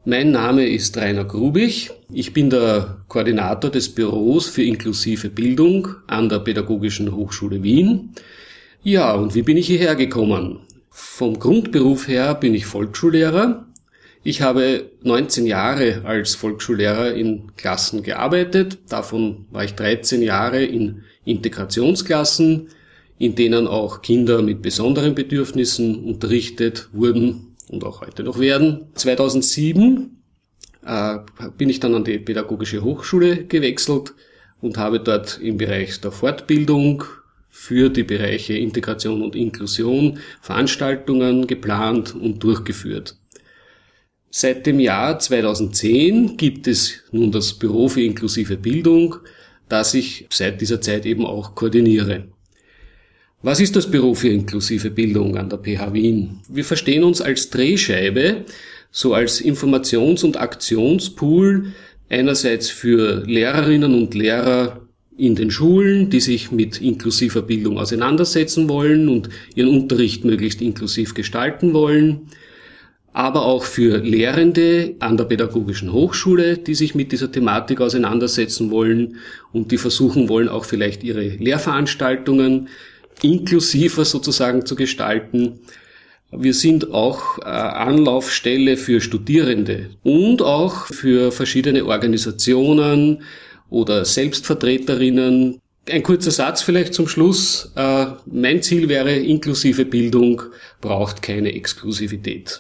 Mein Name ist Rainer Grubich. Ich bin der Koordinator des Büros für inklusive Bildung an der Pädagogischen Hochschule Wien. Ja, und wie bin ich hierher gekommen? Vom Grundberuf her bin ich Volksschullehrer. Ich habe 19 Jahre als Volksschullehrer in Klassen gearbeitet. Davon war ich 13 Jahre in Integrationsklassen, in denen auch Kinder mit besonderen Bedürfnissen unterrichtet wurden und auch heute noch werden. 2007 bin ich dann an die Pädagogische Hochschule gewechselt und habe dort im Bereich der Fortbildung für die Bereiche Integration und Inklusion Veranstaltungen geplant und durchgeführt. Seit dem Jahr 2010 gibt es nun das Büro für inklusive Bildung, das ich seit dieser Zeit eben auch koordiniere. Was ist das Büro für inklusive Bildung an der PH Wien? Wir verstehen uns als Drehscheibe, so als Informations- und Aktionspool, einerseits für Lehrerinnen und Lehrer in den Schulen, die sich mit inklusiver Bildung auseinandersetzen wollen und ihren Unterricht möglichst inklusiv gestalten wollen, aber auch für Lehrende an der Pädagogischen Hochschule, die sich mit dieser Thematik auseinandersetzen wollen und die versuchen wollen, auch vielleicht ihre Lehrveranstaltungen inklusiver sozusagen zu gestalten. Wir sind auch Anlaufstelle für Studierende und auch für verschiedene Organisationen oder Selbstvertreterinnen. Ein kurzer Satz vielleicht zum Schluss. Mein Ziel wäre, inklusive Bildung braucht keine Exklusivität.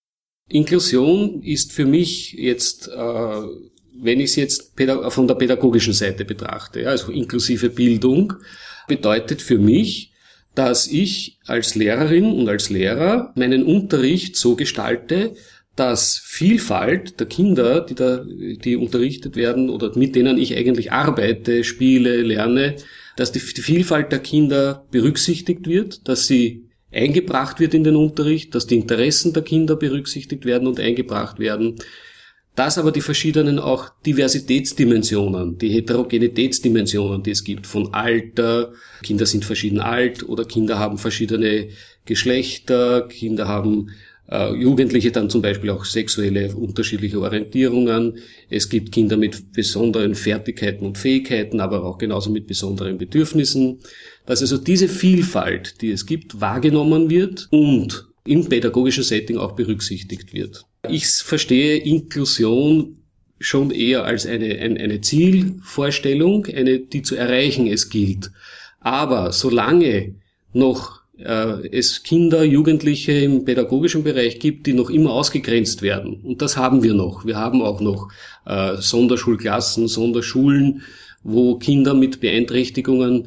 Inklusion ist für mich jetzt, wenn ich es jetzt von der pädagogischen Seite betrachte, also inklusive Bildung, bedeutet für mich, dass ich als Lehrerin und als Lehrer meinen Unterricht so gestalte, dass Vielfalt der Kinder, die unterrichtet werden oder mit denen ich eigentlich arbeite, spiele, lerne, dass die Vielfalt der Kinder berücksichtigt wird, dass sie eingebracht wird in den Unterricht, dass die Interessen der Kinder berücksichtigt werden und eingebracht werden, dass aber die verschiedenen auch Diversitätsdimensionen, die Heterogenitätsdimensionen, die es gibt, von Alter, Kinder sind verschieden alt oder Kinder haben verschiedene Geschlechter, Kinder haben Jugendliche dann zum Beispiel auch sexuelle unterschiedliche Orientierungen. Es gibt Kinder mit besonderen Fertigkeiten und Fähigkeiten, aber auch genauso mit besonderen Bedürfnissen. Dass also diese Vielfalt, die es gibt, wahrgenommen wird und im pädagogischen Setting auch berücksichtigt wird. Ich verstehe Inklusion schon eher als eine Zielvorstellung, die zu erreichen es gilt. Aber solange noch es Kinder, Jugendliche im pädagogischen Bereich gibt, die noch immer ausgegrenzt werden. Und das haben wir noch. Wir haben auch noch Sonderschulklassen, Sonderschulen, wo Kinder mit Beeinträchtigungen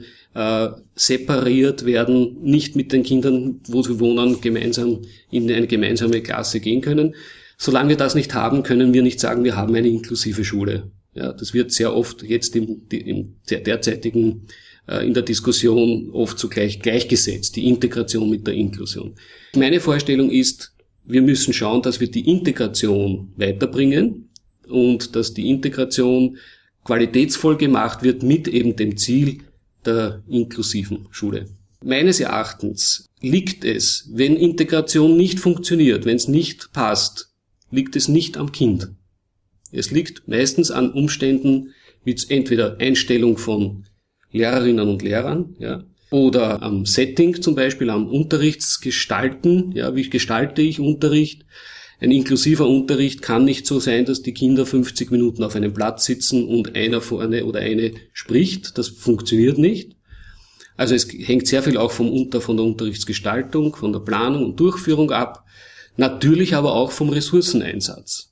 separiert werden, nicht mit den Kindern, wo sie wohnen, gemeinsam in eine gemeinsame Klasse gehen können. Solange wir das nicht haben, können wir nicht sagen, wir haben eine inklusive Schule. Ja, das wird sehr oft jetzt im derzeitigen in der Diskussion oft so gleichgesetzt, die Integration mit der Inklusion. Meine Vorstellung ist, wir müssen schauen, dass wir die Integration weiterbringen und dass die Integration qualitätsvoll gemacht wird mit eben dem Ziel der inklusiven Schule. Meines Erachtens liegt es, wenn Integration nicht funktioniert, wenn es nicht passt, liegt es nicht am Kind. Es liegt meistens an Umständen wie entweder Einstellung von Lehrerinnen und Lehrern, ja, oder am Setting zum Beispiel, am Unterrichtsgestalten, ja, wie gestalte ich Unterricht? Ein inklusiver Unterricht kann nicht so sein, dass die Kinder 50 Minuten auf einem Platz sitzen und einer vorne oder eine spricht. Das funktioniert nicht. Also es hängt sehr viel auch von der Unterrichtsgestaltung, von der Planung und Durchführung ab. Natürlich aber auch vom Ressourceneinsatz.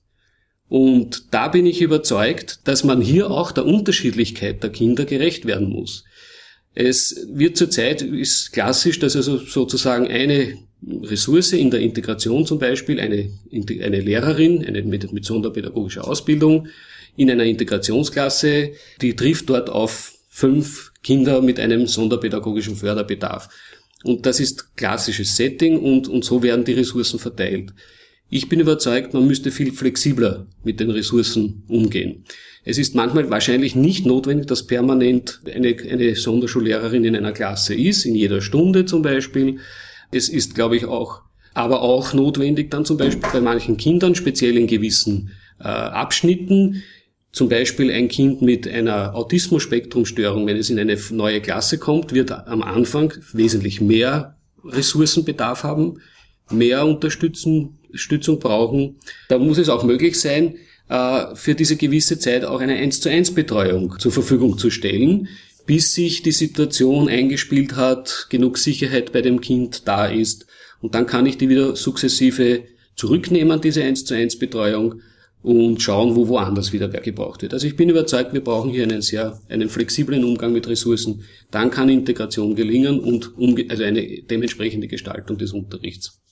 Und da bin ich überzeugt, dass man hier auch der Unterschiedlichkeit der Kinder gerecht werden muss. Es wird zurzeit, ist klassisch, dass also sozusagen eine Ressource in der Integration zum Beispiel, eine Lehrerin, mit sonderpädagogischer Ausbildung in einer Integrationsklasse, die trifft dort auf 5 Kinder mit einem sonderpädagogischen Förderbedarf. Und das ist klassisches Setting und so werden die Ressourcen verteilt. Ich bin überzeugt, man müsste viel flexibler mit den Ressourcen umgehen. Es ist manchmal wahrscheinlich nicht notwendig, dass permanent eine Sonderschullehrerin in einer Klasse ist, in jeder Stunde zum Beispiel. Es ist, glaube ich, auch aber auch notwendig dann zum Beispiel bei manchen Kindern, speziell in gewissen Abschnitten. Zum Beispiel ein Kind mit einer Autismus-Spektrum-Störung, wenn es in eine neue Klasse kommt, wird am Anfang wesentlich mehr Ressourcenbedarf haben, mehr Unterstützung brauchen. Da muss es auch möglich sein, für diese gewisse Zeit auch eine 1:1 Betreuung zur Verfügung zu stellen, bis sich die Situation eingespielt hat, genug Sicherheit bei dem Kind da ist. Und dann kann ich die wieder sukzessive zurücknehmen, diese 1:1 Betreuung, und schauen, wo woanders wieder wer gebraucht wird. Also ich bin überzeugt, wir brauchen hier einen flexiblen Umgang mit Ressourcen. Dann kann Integration gelingen und also eine dementsprechende Gestaltung des Unterrichts.